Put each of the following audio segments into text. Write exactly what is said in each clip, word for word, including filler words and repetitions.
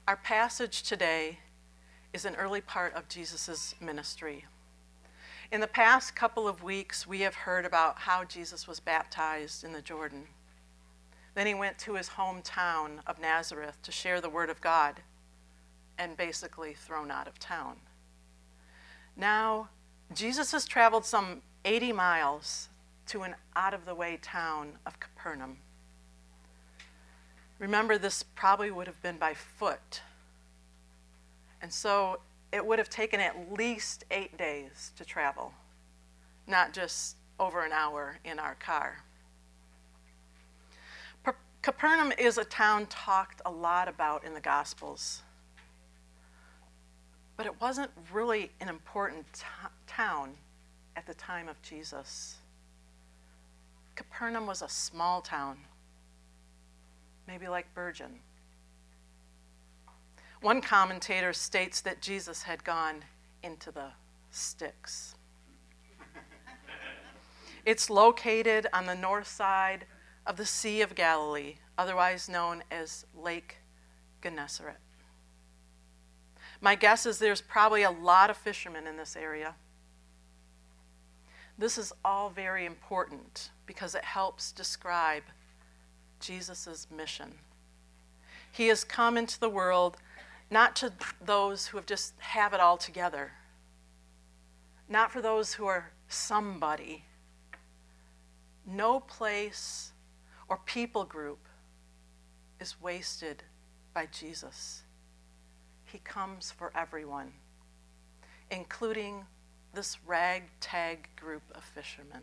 Our passage today is an early part of Jesus' ministry. In the past couple of weeks, we have heard about how Jesus was baptized in the Jordan. Then he went to his hometown of Nazareth to share the word of God and basically thrown out of town. Now, Jesus has traveled some eighty miles to an out-of-the-way town of Capernaum. Remember, this probably would have been by foot. And so it would have taken at least eight days to travel, not just over an hour in our car. Per- Capernaum is a town talked a lot about in the Gospels, but it wasn't really an important t- town at the time of Jesus. Capernaum was a small town, maybe like Bergen. One commentator states that Jesus had gone into the sticks. It's located on the north side of the Sea of Galilee, otherwise known as Lake Gennesaret. My guess is there's probably a lot of fishermen in this area. This is all very important because it helps describe Jesus' mission. He has come into the world not to those who have just have it all together, not for those who are somebody. No place or people group is wasted by Jesus. He comes for everyone, including this ragtag group of fishermen.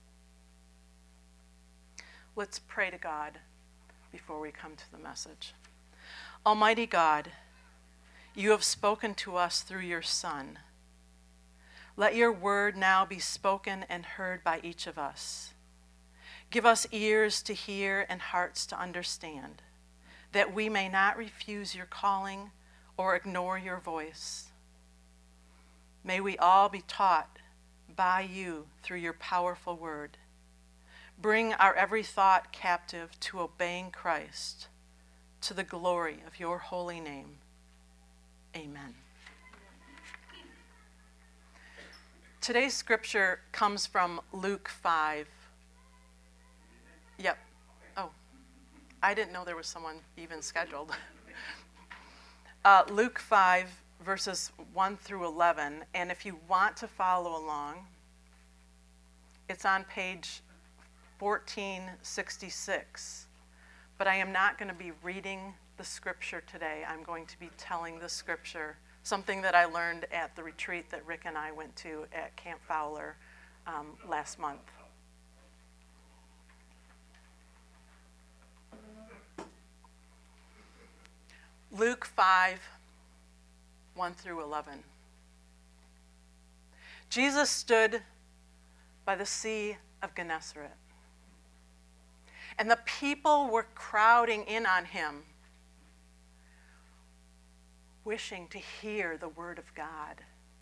Let's pray to God before we come to the message. Almighty God, you have spoken to us through your Son. Let your word now be spoken and heard by each of us. Give us ears to hear and hearts to understand, that we may not refuse your calling or ignore your voice. May we all be taught by you through your powerful word. Bring our every thought captive to obeying Christ, to the glory of your holy name. Amen. Today's scripture comes from Luke five. Yep. Oh, I didn't know there was someone even scheduled. uh, Luke five, verses one through eleven. And if you want to follow along, it's on page fourteen sixty-six. But I am not going to be reading the scripture today. I'm going to be telling the scripture, something that I learned at the retreat that Rick and I went to at Camp Fowler um, last month. Luke five, one through eleven. Jesus stood by the Sea of Gennesaret, and the people were crowding in on him, wishing to hear the word of God.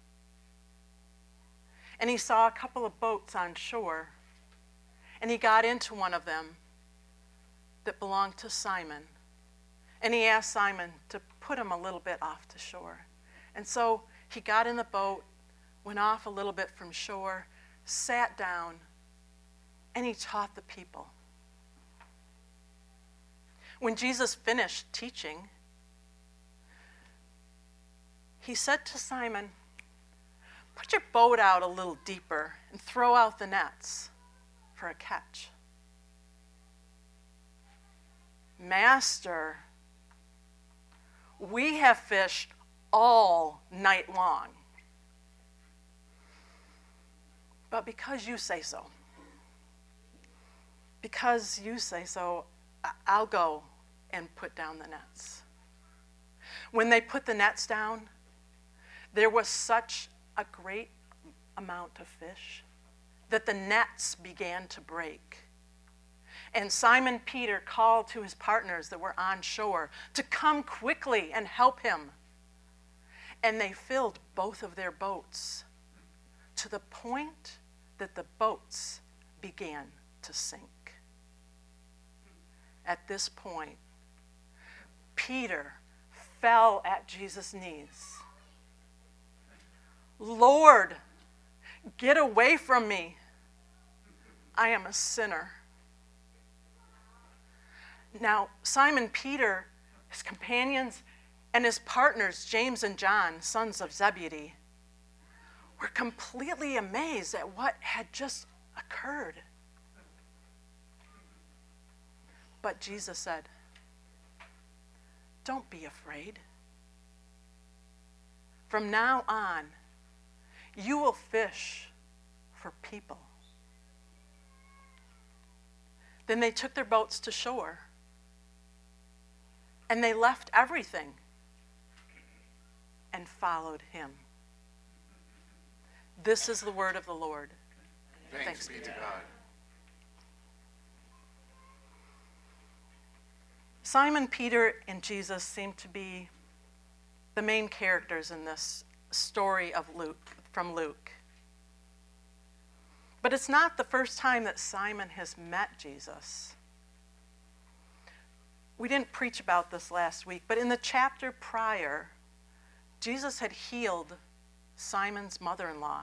And he saw a couple of boats on shore, and he got into one of them that belonged to Simon. And he asked Simon to put him a little bit off to shore. And so he got in the boat, went off a little bit from shore, sat down, and he taught the people. When Jesus finished teaching, he said to Simon, "Put your boat out a little deeper and throw out the nets for a catch." "Master, we have fished all night long, but because you say so, because you say so, I'll go and put down the nets." When they put the nets down, there was such a great amount of fish that the nets began to break. And Simon Peter called to his partners that were on shore to come quickly and help him. And they filled both of their boats to the point that the boats began to sink. At this point, Peter fell at Jesus' knees. Lord, get away from me. I am a sinner. Now, Simon Peter, his companions, and his partners, James and John, sons of Zebedee, were completely amazed at what had just occurred. But Jesus said, "Don't be afraid. From now on, you will fish for people." Then they took their boats to shore, and they left everything and followed him. This is the word of the Lord. Thanks, Thanks be to God. Simon Peter and Jesus seem to be the main characters in this story of Luke, from Luke. But it's not the first time that Simon has met Jesus. We didn't preach about this last week, but in the chapter prior, Jesus had healed Simon's mother-in-law.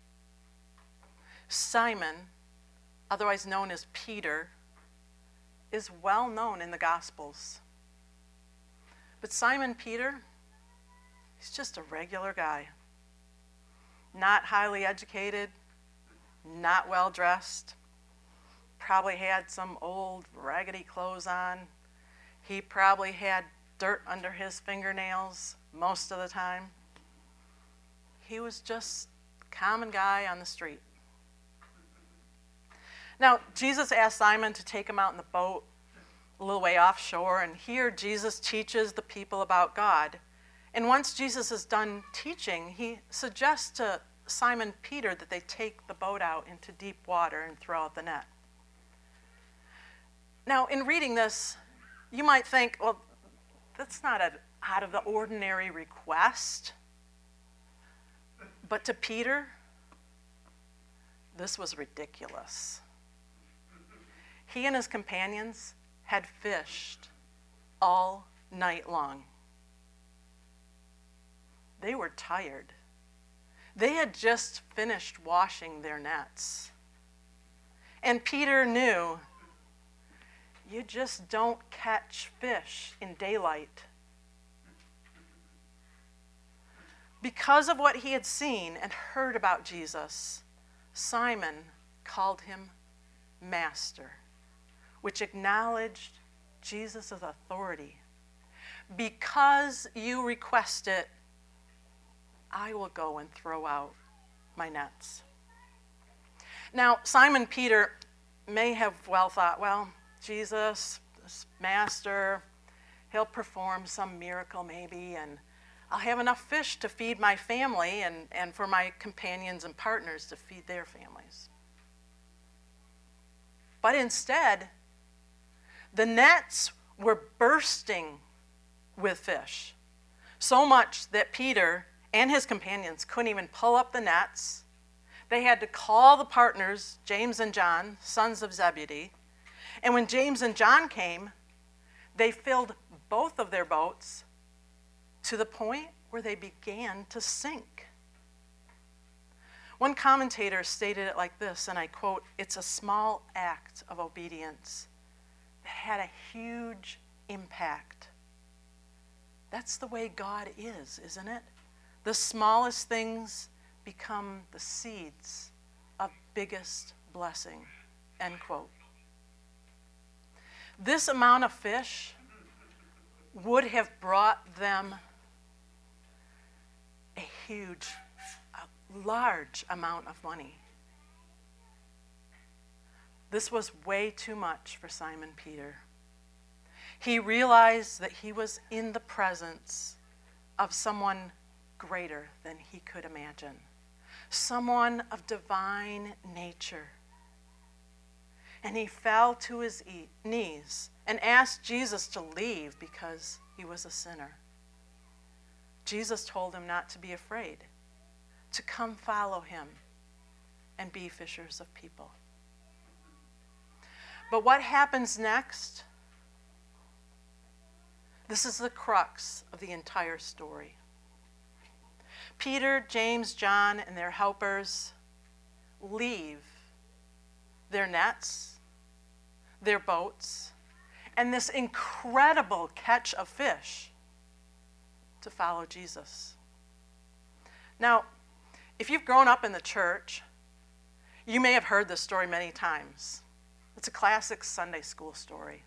Simon, otherwise known as Peter, is well known in the Gospels. But Simon Peter, he's just a regular guy. Not highly educated, not well dressed, probably had some old raggedy clothes on. He probably had dirt under his fingernails most of the time. He was just a common guy on the street. Now, Jesus asked Simon to take him out in the boat a little way offshore, and here Jesus teaches the people about God. And once Jesus is done teaching, he suggests to Simon Peter that they take the boat out into deep water and throw out the net. Now, in reading this, you might think, well, that's not an out of the ordinary request. But to Peter, this was ridiculous. He and his companions had fished all night long. They were tired. They had just finished washing their nets. And Peter knew, you just don't catch fish in daylight. Because of what he had seen and heard about Jesus, Simon called him Master, which acknowledged Jesus' authority. Because you request it, I will go and throw out my nets. Now, Simon Peter may have well thought, well, Jesus, this Master, he'll perform some miracle maybe, and I'll have enough fish to feed my family and, and for my companions and partners to feed their families. But instead, the nets were bursting with fish, so much that Peter and his companions couldn't even pull up the nets. They had to call the partners, James and John, sons of Zebedee. And when James and John came, they filled both of their boats to the point where they began to sink. One commentator stated it like this, and I quote, "It's a small act of obedience that had a huge impact." That's the way God is, isn't it? The smallest things become the seeds of biggest blessing, end quote. This amount of fish would have brought them a huge, a large amount of money. This was way too much for Simon Peter. He realized that he was in the presence of someone greater than he could imagine, someone of divine nature. And he fell to his e- knees and asked Jesus to leave because he was a sinner. Jesus told him not to be afraid, to come follow him and be fishers of people. But what happens next? This is the crux of the entire story. Peter, James, John, and their helpers leave their nets, their boats, and this incredible catch of fish to follow Jesus. Now, if you've grown up in the church, you may have heard this story many times. It's a classic Sunday school story.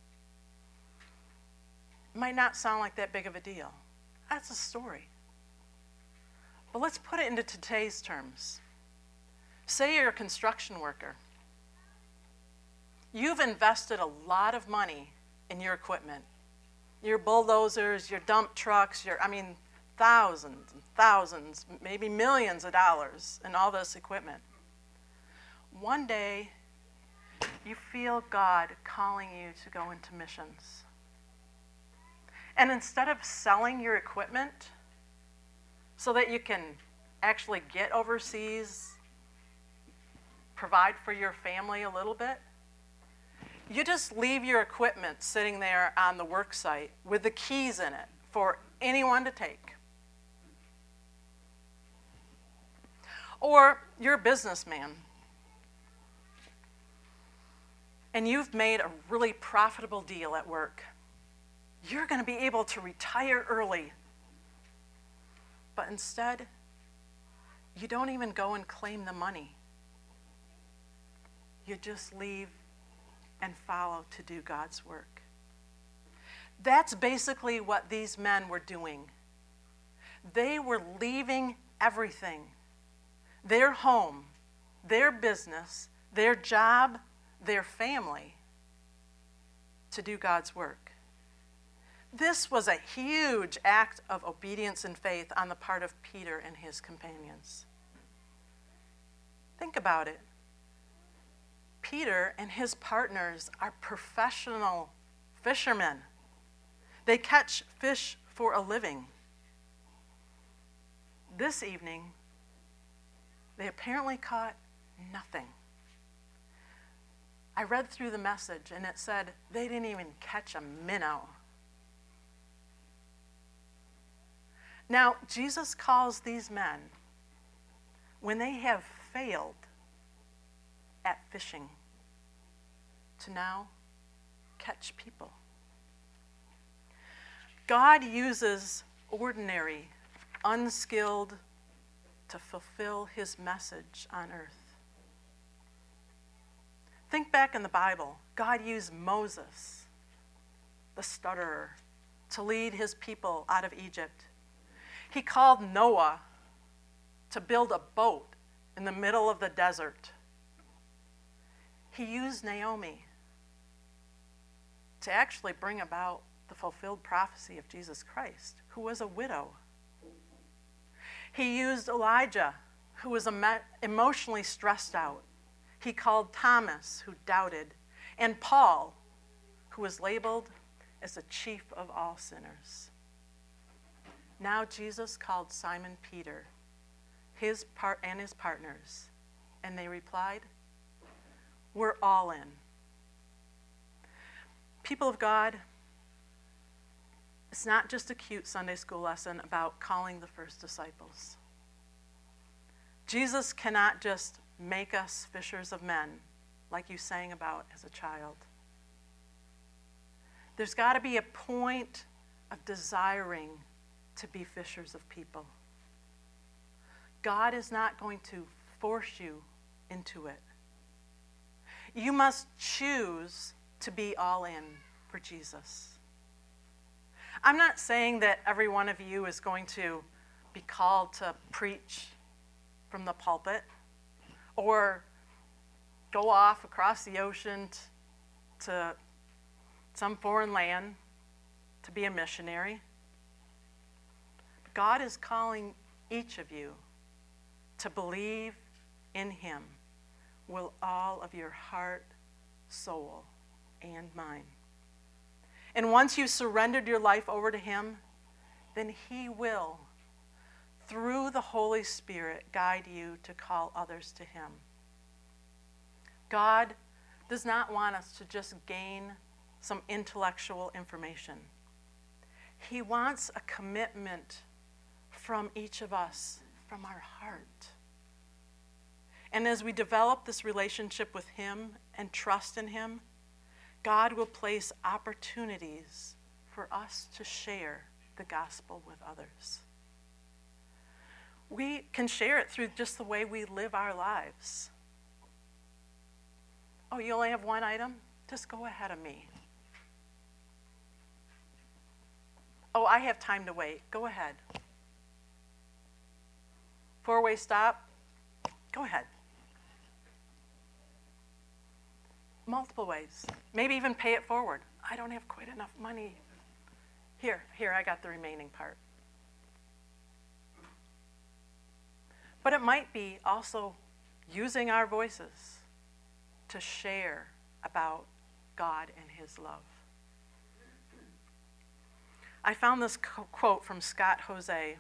It might not sound like that big of a deal. That's a story. But let's put it into today's terms. Say you're a construction worker. You've invested a lot of money in your equipment. Your bulldozers, your dump trucks, your, I mean, thousands and thousands, maybe millions of dollars in all this equipment. One day, you feel God calling you to go into missions. And instead of selling your equipment so that you can actually get overseas, provide for your family a little bit, you just leave your equipment sitting there on the work site with the keys in it for anyone to take. Or you're a businessman and you've made a really profitable deal at work. You're going to be able to retire early. But instead, you don't even go and claim the money. You just leave and follow to do God's work. That's basically what these men were doing. They were leaving everything, their home, their business, their job, their family, to do God's work. This was a huge act of obedience and faith on the part of Peter and his companions. Think about it. Peter and his partners are professional fishermen. They catch fish for a living. This evening, they apparently caught nothing. I read through the message and it said they didn't even catch a minnow. Now, Jesus calls these men, when they have failed at fishing, to now catch people. God uses ordinary, unskilled to fulfill his message on earth. Think back in the Bible. God used Moses, the stutterer, to lead his people out of Egypt. He called Noah to build a boat in the middle of the desert. He used Naomi to actually bring about the fulfilled prophecy of Jesus Christ, who was a widow. He used Elijah, who was emotionally stressed out. He called Thomas, who doubted, and Paul, who was labeled as the chief of all sinners. Now Jesus called Simon Peter, his part and his partners, and they replied, "We're all in." People of God, it's not just a cute Sunday school lesson about calling the first disciples. Jesus cannot just make us fishers of men like you sang about as a child. There's got to be a point of desiring to be fishers of people. God is not going to force you into it. You must choose to be all in for Jesus. I'm not saying that every one of you is going to be called to preach from the pulpit or go off across the ocean t- to some foreign land to be a missionary. God is calling each of you to believe in him with all of your heart, soul, and mind. And once you've surrendered your life over to him, then he will, through the Holy Spirit, guide you to call others to him. God does not want us to just gain some intellectual information. He wants a commitment from each of us, from our heart. And as we develop this relationship with him and trust in him, God will place opportunities for us to share the gospel with others. We can share it through just the way we live our lives. Oh, you only have one item? Just go ahead of me. Oh, I have time to wait. Go ahead. Four-way stop? Go ahead. Multiple ways. Maybe even pay it forward. I don't have quite enough money. Here, here, I got the remaining part. But it might be also using our voices to share about God and his love. I found this co- quote from Scott Jose.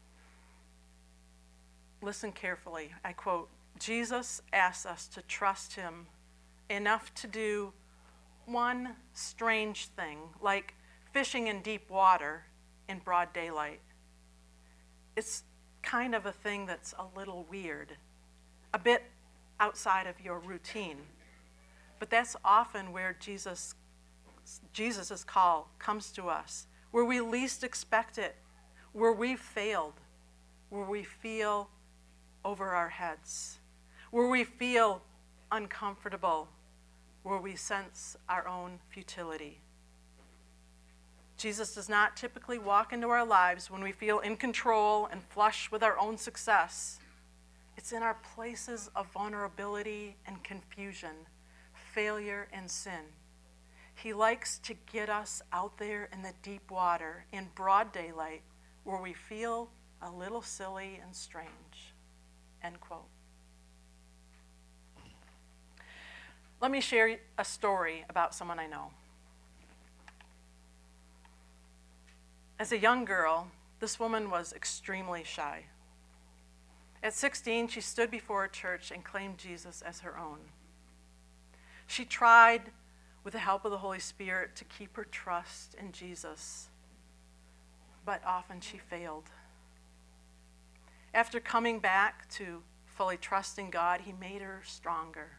Listen carefully. I quote, "Jesus asks us to trust him enough to do one strange thing, like fishing in deep water in broad daylight. It's kind of a thing that's a little weird, a bit outside of your routine. But that's often where Jesus, Jesus's call comes to us, where we least expect it, where we've failed, where we feel over our heads, where we feel uncomfortable, where we sense our own futility. Jesus does not typically walk into our lives when we feel in control and flush with our own success. It's in our places of vulnerability and confusion, failure and sin. He likes to get us out there in the deep water, in broad daylight, where we feel a little silly and strange." End quote. Let me share a story about someone I know. As a young girl, this woman was extremely shy. At sixteen, she stood before a church and claimed Jesus as her own. She tried, with the help of the Holy Spirit, to keep her trust in Jesus, but often she failed. After coming back to fully trusting God, he made her stronger.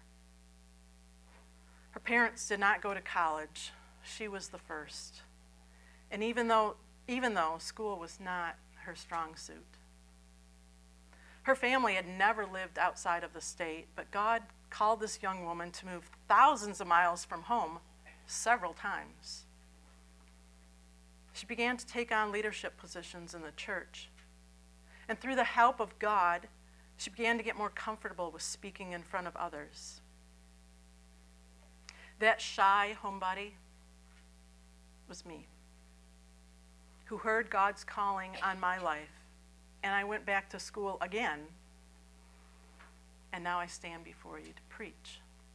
Her parents did not go to college. She was the first. And even though even though school was not her strong suit. Her family had never lived outside of the state, but God called this young woman to move thousands of miles from home several times. She began to take on leadership positions in the church. And through the help of God, she began to get more comfortable with speaking in front of others. That shy homebody was me, who heard God's calling on my life, and I went back to school again, and now I stand before you to preach.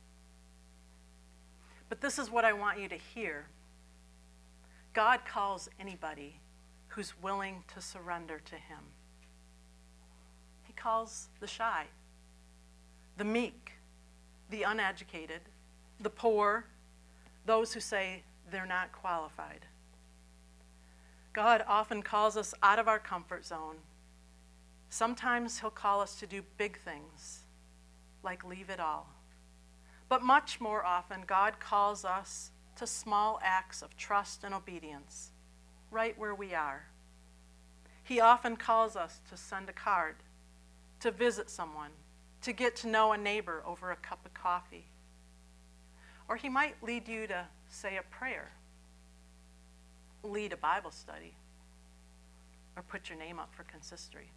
But this is what I want you to hear. God calls anybody who's willing to surrender to him. He calls the shy, the meek, the uneducated, the poor, those who say they're not qualified. God often calls us out of our comfort zone. Sometimes he'll call us to do big things, like leave it all. But much more often, God calls us to small acts of trust and obedience, right where we are. He often calls us to send a card, to visit someone, to get to know a neighbor over a cup of coffee. Or he might lead you to say a prayer, lead a Bible study, or put your name up for consistory.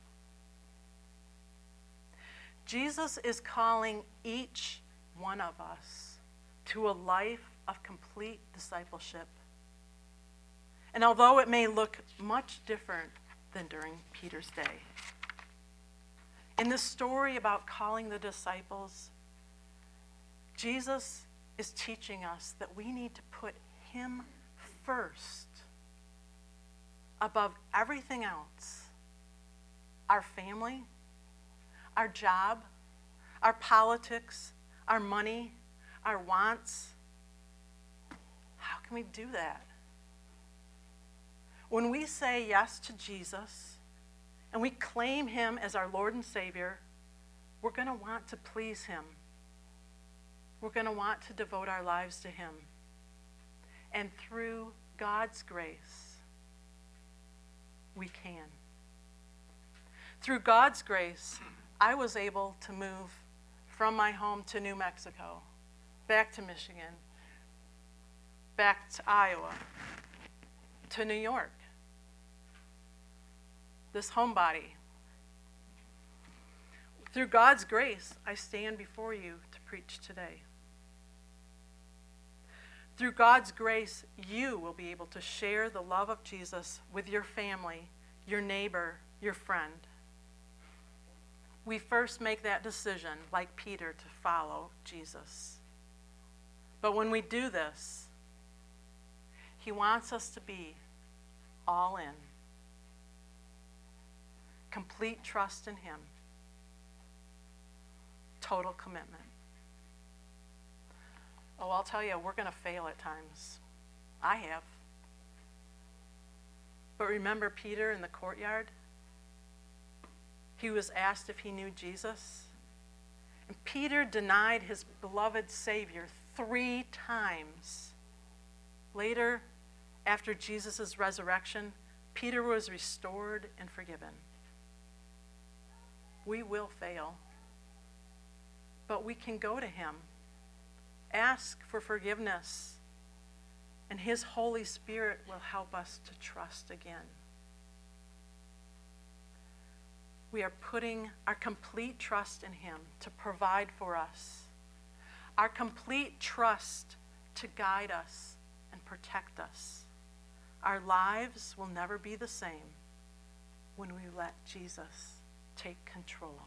Jesus is calling each one of us to a life of complete discipleship. And although it may look much different than during Peter's day, in this story about calling the disciples, Jesus is teaching us that we need to put him first above everything else. Our family, our job, our politics, our money, our wants. How can we do that? When we say yes to Jesus and we claim him as our Lord and Savior, we're going to want to please him. We're going to want to devote our lives to him. And through God's grace, we can. Through God's grace, I was able to move from my home to New Mexico, back to Michigan, back to Iowa, to New York. This homebody. Through God's grace, I stand before you to preach today. Through God's grace, you will be able to share the love of Jesus with your family, your neighbor, your friend. We first make that decision, like Peter, to follow Jesus. But when we do this, he wants us to be all in. Complete trust in him. Total commitment. Oh, I'll tell you, we're going to fail at times. I have. But remember Peter in the courtyard? He was asked if he knew Jesus. And Peter denied his beloved Savior three times. Later, after Jesus' resurrection, Peter was restored and forgiven. We will fail. But we can go to him, ask for forgiveness, and his Holy Spirit will help us to trust again. We are putting our complete trust in him to provide for us, our complete trust to guide us and protect us. Our lives will never be the same when we let Jesus take control.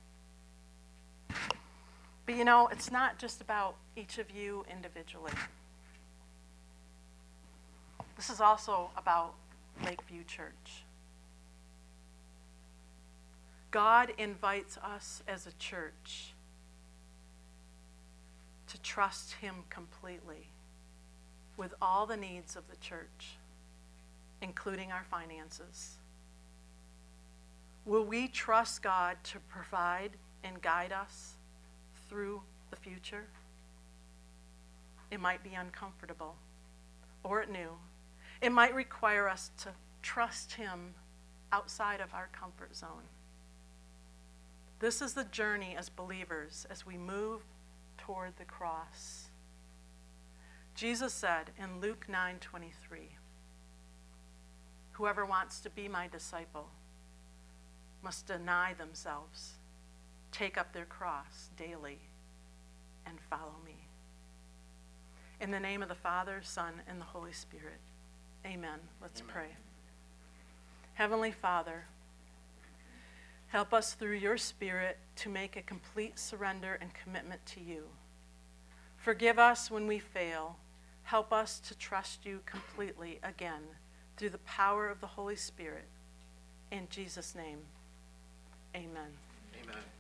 But you know, it's not just about each of you individually. This is also about Lakeview Church. God invites us as a church to trust him completely with all the needs of the church, including our finances. Will we trust God to provide and guide us through the future? It might be uncomfortable or new. It might require us to trust him outside of our comfort zone. This is the journey as believers as we move toward the cross. Jesus said in Luke nine twenty-three, "Whoever wants to be my disciple must deny themselves, take up their cross daily, and follow me." In the name of the Father, Son, and the Holy Spirit. Amen. Let's Amen. Pray. Heavenly Father, help us through your Spirit to make a complete surrender and commitment to you. Forgive us when we fail. Help us to trust you completely again through the power of the Holy Spirit. In Jesus' name, amen. Amen.